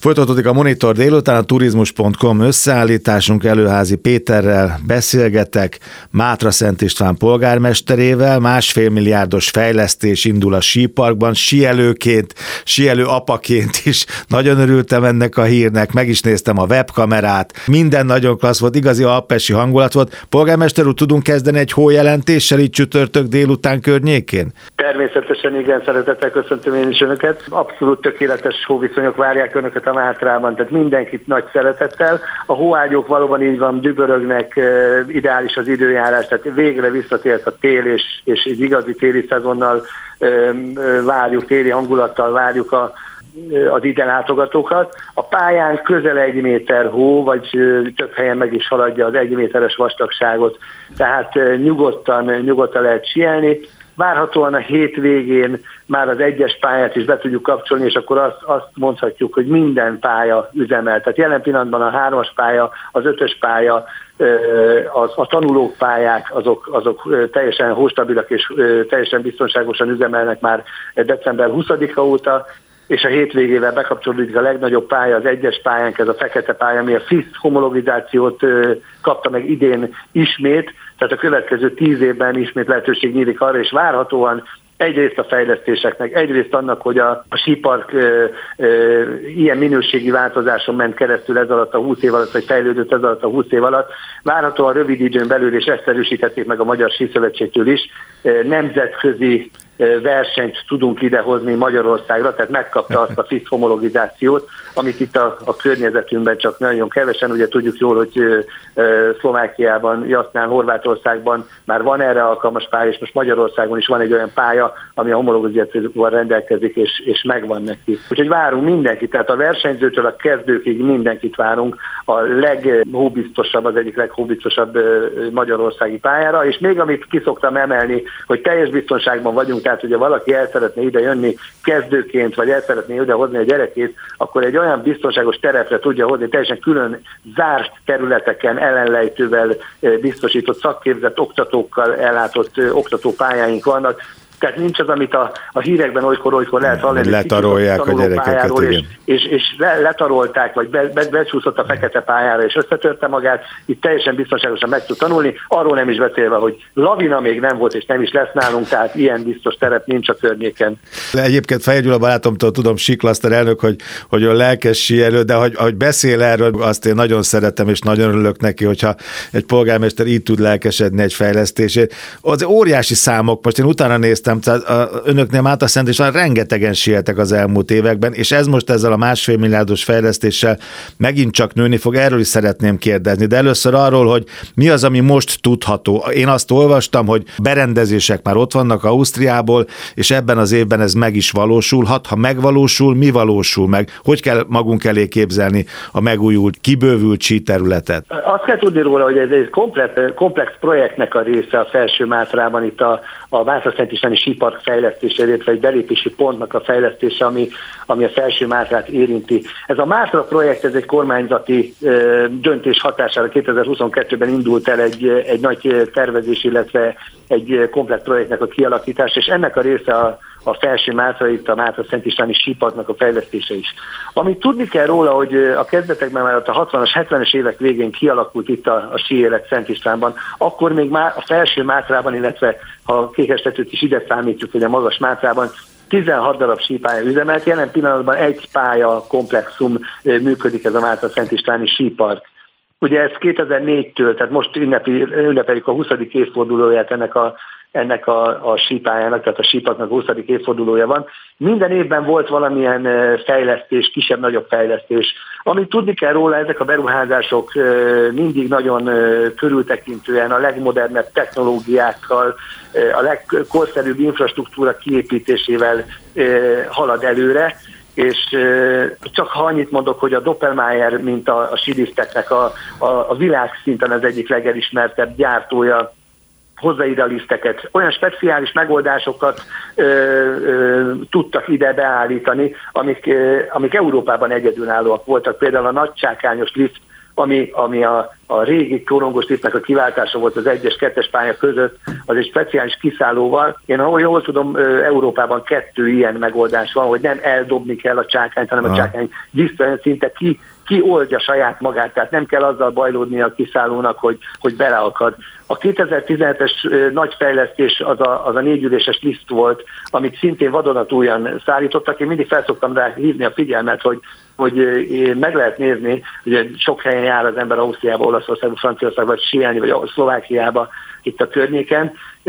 Folytatódik a Monitor délután, a turizmus.com összeállításunk. Előházi Péterrel beszélgetek, Mátra Szent István polgármesterével. 1,5 milliárdos fejlesztés indul a síparkban, síelőként, síelő apaként is. Nagyon örültem ennek a hírnek, meg is néztem a webkamerát, minden nagyon klassz volt, igazi alpesi hangulat volt. Polgármester úr, tudunk kezdeni egy hójelentéssel így csütörtök délután környékén? Természetesen igen, szeretettel köszöntöm én is önöket. Abszolút tökéletes hóviszonyok várják önöket a Mátrában, tehát mindenkit nagy szeretettel. A hóágyók valóban így van, dübörögnek, ideális az időjárás, tehát végre visszatért a tél, és egy igazi téli szezonnal várjuk, téli hangulattal várjuk az ide látogatókat. A pályán közel 1 méter hó, vagy több helyen meg is haladja az 1 méteres vastagságot, tehát nyugodtan lehet síelni. Várhatóan a hétvégén már az 1-es pályát is be tudjuk kapcsolni, és akkor azt mondhatjuk, hogy minden pálya üzemel. Tehát jelen pillanatban a 3-as pálya, az 5-ös pálya, a tanulók pályák, azok teljesen hóstabilak és teljesen biztonságosan üzemelnek már december 20-a óta, és a hétvégével bekapcsolódik a legnagyobb pálya, az 1-es pályánk, ez a fekete pálya, ami a FIS homologizációt kapta meg idén ismét, tehát a következő 10 évben ismét lehetőség nyílik arra, és várhatóan egyrészt a fejlesztéseknek, egyrészt annak, hogy a sípark ilyen minőségi változáson ment keresztül ez alatt a 20 év alatt, vagy fejlődött ez alatt a 20 év alatt, várhatóan rövid időn belül, és ezt erősítették meg a Magyar Síszövetségtől is, nemzetközi versenyt tudunk idehozni Magyarországra, tehát megkapta azt a FIS homologizációt, amit itt a környezetünkben csak nagyon kevesen, ugye tudjuk jól, hogy Szlovákiában, Jasznán, Horvátországban már van erre alkalmas pálya, és most Magyarországon is van egy olyan pálya, ami a homologizációval rendelkezik, és megvan neki. Úgyhogy várunk mindenkit, tehát a versenyzőtől a kezdőkig mindenkit várunk a leghóbiztosabb, az egyik leghóbiztosabb magyarországi pályára, és még amit ki szoktam emelni, hogy teljes biztonságban vagyunk, tehát hogyha valaki el szeretne ide jönni kezdőként, vagy el szeretné ide hozni a gyerekét, akkor egy olyan biztonságos terepre tudja hozni, teljesen külön zárt területeken, ellenlejtővel biztosított, szakképzett oktatókkal ellátott oktatópályáink vannak. Tehát nincs az, amit a hírekben olykor lehet hallani. Letarolják a gyerekeket, igen. És letarolták, vagy becsúszott a fekete pályára, és összetörte magát. Itt teljesen biztonságosan meg tud tanulni. Arról nem is beszélve, hogy lavina még nem volt, és nem is lesz nálunk, tehát ilyen biztos terep nincs a környéken. Egyébként Fehér Gyula barátomtól tudom, Siklaszter elnök, hogy a lelkes síelő, de hogy beszél erről, azt én nagyon szeretem, és nagyon örülök neki, hogyha egy polgármester így tud lelkesedni egy fejlesztését. Az óriási számok, most én utána néztem, tehát önöknél Mátra Szent István rengetegen síeltek az elmúlt években, és ez most ezzel a 1,5 milliárdos fejlesztéssel megint csak nőni fog, erről is szeretném kérdezni, de először arról, hogy mi az, ami most tudható. Én azt olvastam, hogy berendezések már ott vannak Ausztriából, és ebben az évben ez meg is valósulhat. Ha megvalósul, mi valósul meg? Hogy kell magunk elé képzelni a megújult, kibővült síterületet? Azt kell tudni róla, hogy ez egy komplex projektnek a része a Felső Mátrában, itt a Mátra Szent Istváni sípark fejlesztése, illetve egy belépési pontnak a fejlesztése, ami a Felső Mátrát érinti. Ez a Mátra projekt, ez egy kormányzati döntés hatására 2022-ben indult el egy nagy tervezés, illetve egy komplett projektnek a kialakítása, és ennek a része a Felső Mátra, itt a Mátra Szent Istváni síparknak a fejlesztése is. Amit tudni kell róla, hogy a kezdetekben már a 60-as, 70-es évek végén kialakult itt a síélet Szent Istvánban, akkor még már a Felső Mátrában, illetve ha a Kékestetőt is ide számítjuk, hogy a Magas Mátrában 16 darab sípálya üzemelt, jelen pillanatban egy pálya komplexum működik, ez a Mátra Szent Istváni sípark. Ugye ez 2004-től, tehát most ünnepeljük a 20. évfordulóját ennek a sípályának, tehát a síparknak a 20. évfordulója van. Minden évben volt valamilyen fejlesztés, kisebb-nagyobb fejlesztés. Amit tudni kell róla, ezek a beruházások mindig nagyon körültekintően a legmodernebb technológiákkal, a legkorszerűbb infrastruktúra kiépítésével halad előre, és csak ha annyit mondok, hogy a Doppelmayr, mint a síliszteknek a világszinten az egyik legelismertebb gyártója, hozza ide a liszteket. Olyan speciális megoldásokat tudtak ide beállítani, amik Európában egyedülállóak voltak. Például a nagycsákányos liszt, ami a a régi korongos liftnek a kiváltása volt az 1-es, 2-es pálya között, az egy speciális kiszállóval. Én ahol jól tudom, Európában 2 ilyen megoldás van, hogy nem eldobni kell a csákányt, hanem a csákány visszajön szinte ki oldja saját magát, tehát nem kell azzal bajlódni a kiszállónak, hogy beleakad. A 2017-es nagy fejlesztés az a 4 üléses lift volt, amit szintén vadonatújan szállítottak. Én mindig felszoktam rá hívni a figyelmet, hogy meg lehet nézni, hogy sok helyen jár az ember Ausztriába, Olaszországba, Franciaországba, vagy síelni, vagy Szlovákiába, itt a környéken,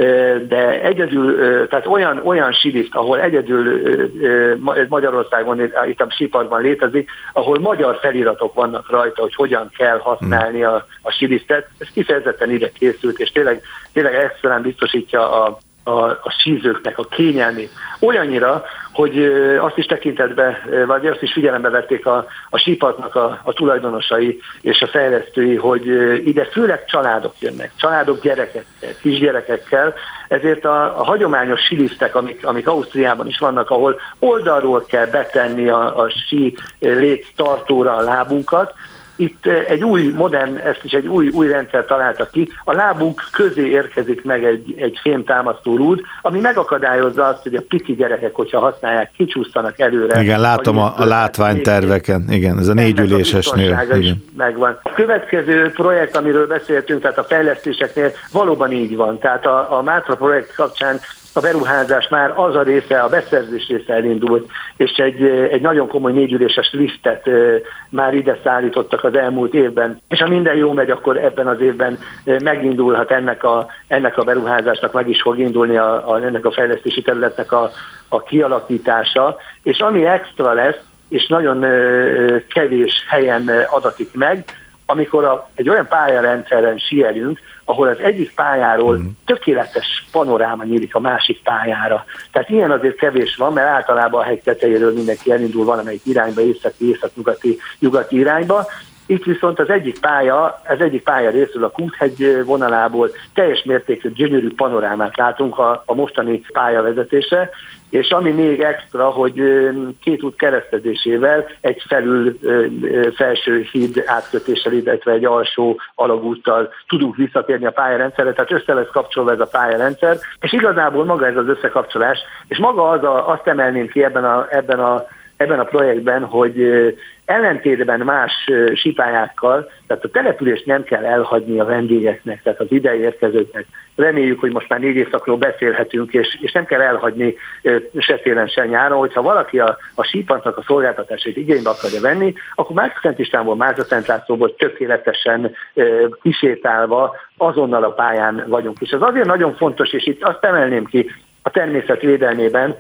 de egyedül, tehát olyan sílift, ahol egyedül Magyarországon, itt a síparkban létezik, ahol magyar feliratok vannak rajta, hogy hogyan kell használni a síliftet, ez kifejezetten ide készült, és tényleg extrán biztosítja a sízőknek a kényelmét. Olyannyira, hogy azt is tekintetbe, vagy azt is figyelembe vették a síparknak a tulajdonosai és a fejlesztői, hogy ide főleg családok jönnek, családok gyerekekkel, kisgyerekekkel, ezért a hagyományos síliftek, amik Ausztriában is vannak, ahol oldalról kell betenni a sí léttartóra a lábunkat, itt egy új, modern, ezt is egy új rendszer találtak ki. A lábunk közé érkezik meg egy fémtámasztó rúd, ami megakadályozza azt, hogy a pici gyerekek, hogyha használják, kicsúsztanak előre. Igen, látom a látványterveken. Igen, ez a 4 ülésesnél. Megvan. A következő projekt, amiről beszéltünk, tehát a fejlesztéseknél valóban így van. Tehát a Mátra projekt kapcsán a beruházás már az a része, a beszerzés része elindult, és egy nagyon komoly 4 üléses liftet már ide szállítottak az elmúlt évben. És ha minden jó megy, akkor ebben az évben megindulhat ennek a beruházásnak, meg is fog indulni ennek a fejlesztési területnek a kialakítása. És ami extra lesz, és nagyon kevés helyen adatik meg, amikor egy olyan pályarendszeren síelünk, ahol az egyik pályáról tökéletes panoráma nyílik a másik pályára. Tehát ilyen azért kevés van, mert általában a hegy tetejéről mindenki elindul valamelyik irányba, északi, észak-nyugati irányba. Itt viszont az egyik pálya részül a Kúthegy vonalából teljes mértékű gyönyörű panorámát látunk a mostani pályavezetésre, és ami még extra, hogy 2 út keresztezésével egy felső híd átkötéssel, illetve egy alsó alagúttal tudunk visszatérni a pályarendszerre, tehát össze lesz kapcsolva ez a pályarendszer, és igazából maga ez az összekapcsolás, és maga azt emelném ki ebben a projektben, hogy ellentétben más sípályákkal, tehát a települést nem kell elhagyni a vendégeknek, tehát az ide érkezőknek. Reméljük, hogy most már 4 évszakról beszélhetünk, és nem kell elhagyni se télen, se nyáron, hogyha valaki a síparknak a szolgáltatásait igénybe akarja venni, akkor Márka-Szent Istvánból, Márza-Szent Lászlóból tökéletesen kisétálva azonnal a pályán vagyunk. És az azért nagyon fontos, és itt azt emelném ki a természet védelmében,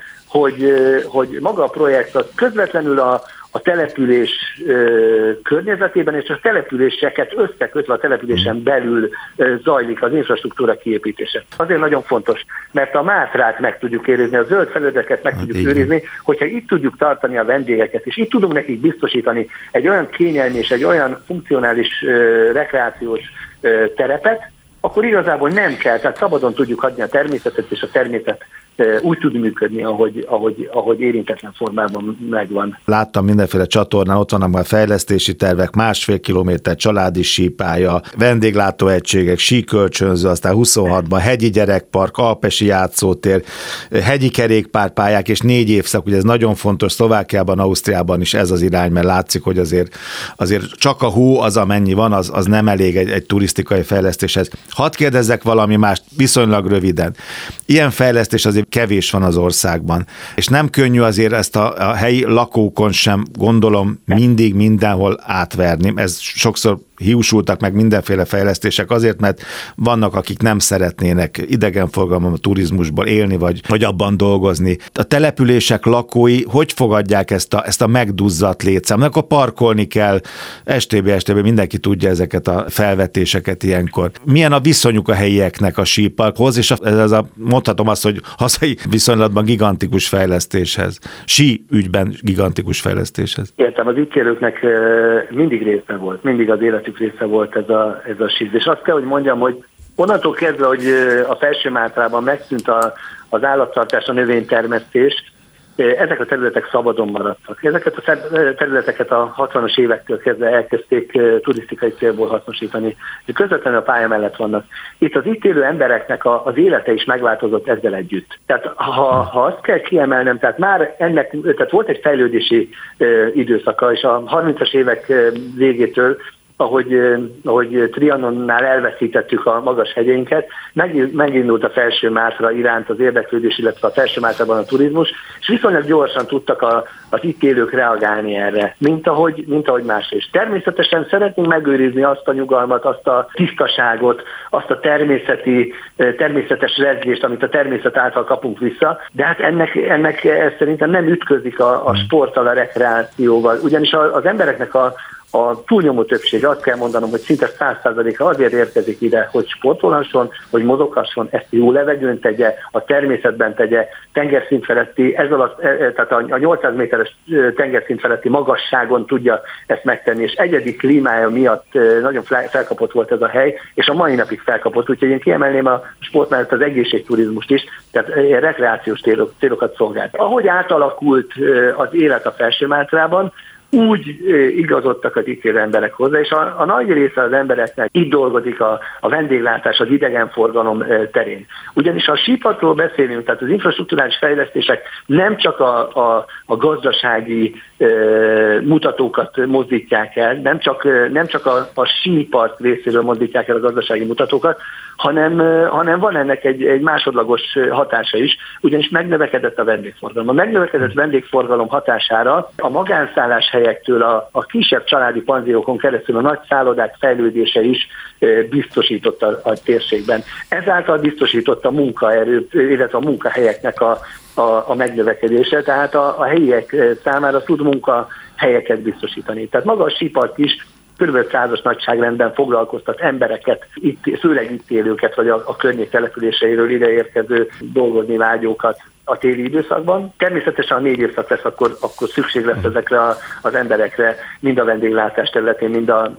hogy maga a projekt az közvetlenül a település környezetében, és a településeket összekötve a településen belül zajlik az infrastruktúra kiépítése. Azért nagyon fontos, mert a Mátrát meg tudjuk őrizni, a zöld felületeket meg tudjuk őrizni, hogyha itt tudjuk tartani a vendégeket, és itt tudunk nekik biztosítani egy olyan kényelmi és egy olyan funkcionális rekreációs terepet, akkor igazából nem kell, tehát szabadon tudjuk hagyni a természetet, és a természet úgy tud működni, ahogy érintetlen formában megvan. Láttam mindenféle csatornán, ott vannak már fejlesztési tervek, 1,5 kilométer családi sípálya, vendéglátóegységek, síkölcsönző, aztán 26-ban hegyi gyerekpark, alpesi játszótér, hegyi kerékpárpályák, és 4 évszak, ugye ez nagyon fontos, Szlovákiában, Ausztriában is ez az irány, mert látszik, hogy azért csak a hó az, amennyi van, az nem elég egy turisztikai fejlesztéshez. Hadd kérdezzek valami mást, viszonylag röviden. Ilyen fejlesztés azért kevés van az országban, és nem könnyű azért ezt a helyi lakókon sem, gondolom, mindig mindenhol átverni. Ez sokszor hiúsultak meg mindenféle fejlesztések azért, mert vannak, akik nem szeretnének idegenforgalomban, a turizmusból élni, vagy abban dolgozni. A települések lakói hogy fogadják ezt a megduzzadt létszámot? Akkor parkolni kell, STB, mindenki tudja ezeket a felvetéseket ilyenkor. Milyen a viszonyuk a helyieknek a síparkhoz, és mondhatom azt, hogy hazai viszonylatban gigantikus fejlesztéshez. Sí ügyben gigantikus fejlesztéshez. Értem, az itt élőknek mindig része volt, mindig az életük része volt ez a síz. És azt kell, hogy mondjam, hogy onnantól kezdve, hogy a Felső Mátrában megszűnt az állattartás, a növénytermesztés, ezek a területek szabadon maradtak. Ezeket a területeket a 60-as évektől kezdve elkezdték turisztikai célból hasznosítani. Közvetlenül a pálya mellett vannak. Itt az itt élő embereknek az élete is megváltozott ezzel együtt. Tehát ha azt kell kiemelnem, tehát már tehát volt egy fejlődési időszaka, és a 30-as évek végétől, ahogy Trianonnál elveszítettük a magas hegyeinket, megindult a Felső Mátra iránt az érdeklődés, illetve a Felső Mátrában a turizmus, és viszonylag gyorsan tudtak az itt élők reagálni erre, mint ahogy más is. Természetesen szeretnénk megőrizni azt a nyugalmat, azt a tisztaságot, azt a természetes rezgést, amit a természet által kapunk vissza, de hát ennek szerintem nem ütközik a sporttal, a rekreációval, ugyanis az embereknek a túlnyomó többsége, azt kell mondanom, hogy szinte 100%-a azért érkezik ide, hogy sportolhasson, hogy mozoghasson, ezt jó levegőn tegye, a természetben tegye, tengerszint feletti, tehát a 800 méteres tengerszint feletti magasságon tudja ezt megtenni, és egyedi klímája miatt nagyon felkapott volt ez a hely, és a mai napig felkapott, úgyhogy én kiemelném a sport mellett az egészségturizmust is, tehát rekreációs célokat szolgált. Ahogy átalakult az élet a Felső Mátrában, úgy igazodtak az itt élő emberek hozzá, és a nagy része az embereknek itt dolgozik a vendéglátás, az idegenforgalom terén. Ugyanis a síparkról beszélünk, tehát az infrastrukturális fejlesztések nem csak a gazdasági mutatókat mozdítják el, nem csak a sípark részéről mozdítják el a gazdasági mutatókat, hanem van ennek egy másodlagos hatása is, ugyanis megnövekedett a vendégforgalom. A megnövekedett vendégforgalom hatására a magánszállás helyektől a kisebb családi panziókon keresztül a nagy szállodák fejlődése is biztosított a térségben. Ezáltal biztosított a munkaerő, illetve a munkahelyeknek a megnövekedése, tehát a helyiek számára tud munkahelyeket biztosítani. Tehát maga a sípark is kb. 100-as nagyságrendben foglalkoztat embereket, főleg itt élőket, vagy a környék településeiről ideérkező dolgozni vágyókat a téli időszakban. Természetesen a 4 évszak lesz, akkor szükség lesz ezekre az emberekre, mind a vendéglátás területén, mind a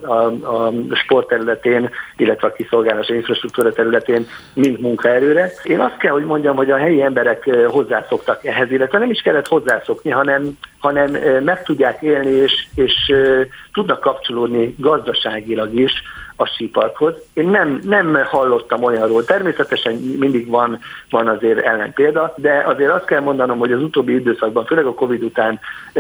sport területén, illetve a kiszolgálási infrastruktúra területén, mind munkaerőre. Én azt kell, hogy mondjam, hogy a helyi emberek hozzászoktak ehhez, illetve nem is kellett hozzászokni, hanem meg tudják élni, és tudnak kapcsolódni gazdaságilag is a síparkhoz. Én nem hallottam olyanról, természetesen mindig van azért ellenpélda, de azért azt kell mondanom, hogy az utóbbi időszakban, főleg a Covid után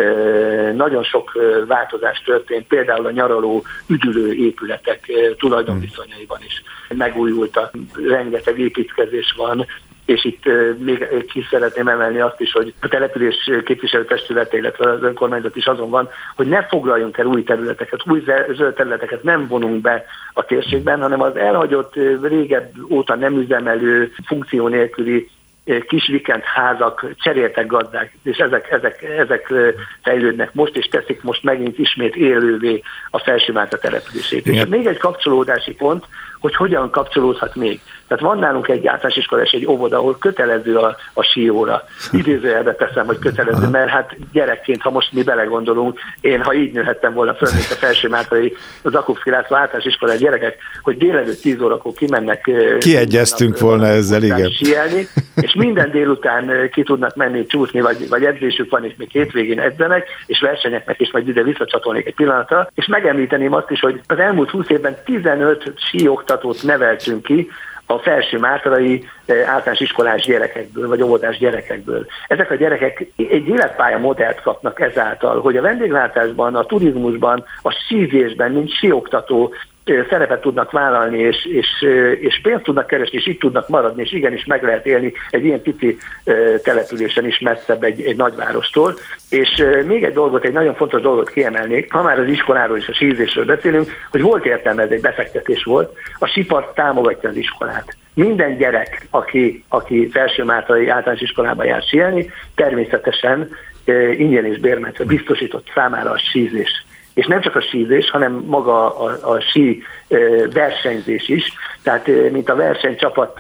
nagyon sok változás történt, például a nyaraló üdülő épületek tulajdonviszonyaiban is megújultak, rengeteg építkezés van, és itt még ki szeretném emelni azt is, hogy a település képviselőtestülete, illetve az önkormányzat is azon van, hogy ne foglaljunk el új területeket, új zöld területeket nem vonunk be a térségben, hanem az elhagyott, régebb óta nem üzemelő, funkció nélküli kis vikendházak cseréltek gazdák, és ezek fejlődnek most, és teszik most megint ismét élővé a Felső Mátra települését. És még egy kapcsolódási pont, hogy hogyan kapcsolódhat még. Tehát van nálunk egy általános iskola és egy óvoda, ahol kötelező a síóra. Idézőjelbe teszem, hogy kötelező, mert hát gyerekként, ha most mi belegondolunk, én, ha így nőhettem volna föl, mint a Felső Mátrai, az Akupszki László általános iskolai gyerekek, hogy délelőtt 10 órakor kimennek. Kiegyeztünk volna ezzel, igen. Síelni, és minden délután ki tudnak menni csúszni, vagy edzésük van, és még hétvégén edzenek, és versenyeknek, és majd ide visszacsatolnék egy pillanatra. És megemlíteném azt is, hogy az elmúlt 20 évben 15 síoktatót neveltünk ki a Felső Mátrai általános iskolás gyerekekből, vagy óvodás gyerekekből. Ezek a gyerekek egy életpálya modellt kapnak ezáltal, hogy a vendéglátásban, a turizmusban, a sízésben, mint síoktató szerepet tudnak vállalni, és pénzt tudnak keresni, és itt tudnak maradni, és igenis meg lehet élni egy ilyen pici településen is messzebb egy nagyvárostól. És még egy dolgot, egy nagyon fontos dolgot kiemelnék, ha már az iskoláról és a sízésről beszélünk, hogy volt értelme, ez egy befektetés volt, a sípark támogatja az iskolát. Minden gyerek, aki Felső Mátrai általános iskolában jár síelni, természetesen ingyen és bérmentve biztosított számára a sízés. És nem csak a sízés, hanem maga a sí versenyzés is. Tehát, mint a versenycsapat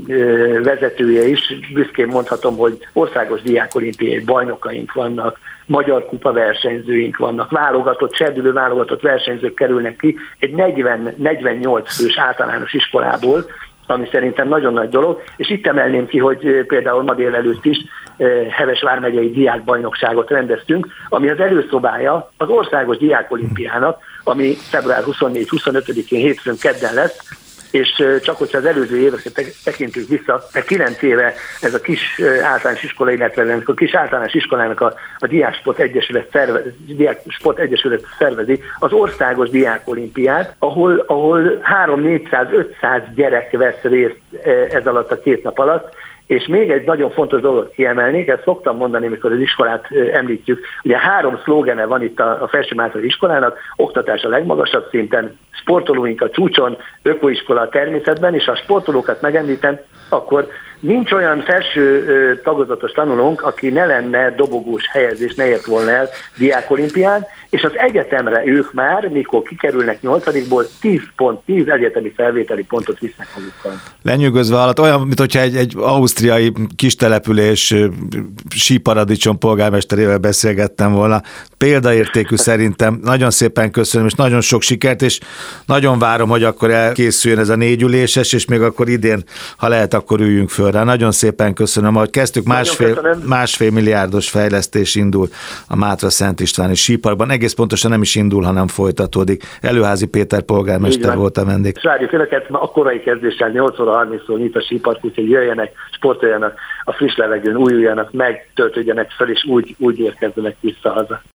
vezetője is, büszkén mondhatom, hogy országos diákolimpiai bajnokaink vannak, magyar kupa versenyzőink vannak, serdülő válogatott versenyzők kerülnek ki egy 40-48 fős általános iskolából, ami szerintem nagyon nagy dolog, és itt emelném ki, hogy például ma délelőtt is Heves vármegyei diákbajnokságot rendeztünk, ami az előszobája az országos diákolimpiának, ami február 24-25-én hétfőn kedden lesz, és csak hogyha az előző éveket tekintünk vissza, mert 9 éve ez a kis általános iskola, illetve a kis általános iskolának a Diáksport Egyesület szervezi az országos diákolimpiát, ahol 300-400-500 gyerek vesz részt ez alatt a 2 nap alatt. És még egy nagyon fontos dolgot kiemelnék, ezt szoktam mondani, amikor az iskolát említjük. Ugye 3 szlógene van itt a felsőmáltai iskolának: oktatás a legmagasabb szinten, sportolóink a csúcson, ökoiskola a természetben, és ha a sportolókat megemlítem, akkor nincs olyan felső tagozatos tanulónk, aki ne lenne dobogós helyezés, ne ért volna el diákolimpián, és az egyetemre ők már, mikor kikerülnek 8-ból, 10 egyetemi felvételi pontot visznek magukkal. Lenyűgözve alatt olyan, mintha egy ausztriai kistelepülés síparadicsom polgármesterével beszélgettem volna. Példaértékű szerintem. Nagyon szépen köszönöm, és nagyon sok sikert, és nagyon várom, hogy akkor elkészüljön ez a 4 üléses, és még akkor idén, ha lehet, akkor üljünk föl rá. Nagyon szépen köszönöm, ahogy kezdtük, másfél milliárdos fejlesztés indul a Mátra-Szent Istváni síparkban. Egész pontosan nem is indul, hanem folytatódik. Előházi Péter polgármester volt a vendég. És várjuk önöket, ma a korai kezdéssel 8 óra 30-tól nyit a sípark, úgyhogy jöjjenek, sportoljanak a friss levegőn, újuljanak meg, töltődjenek fel, és úgy érkezzenek vissza haza.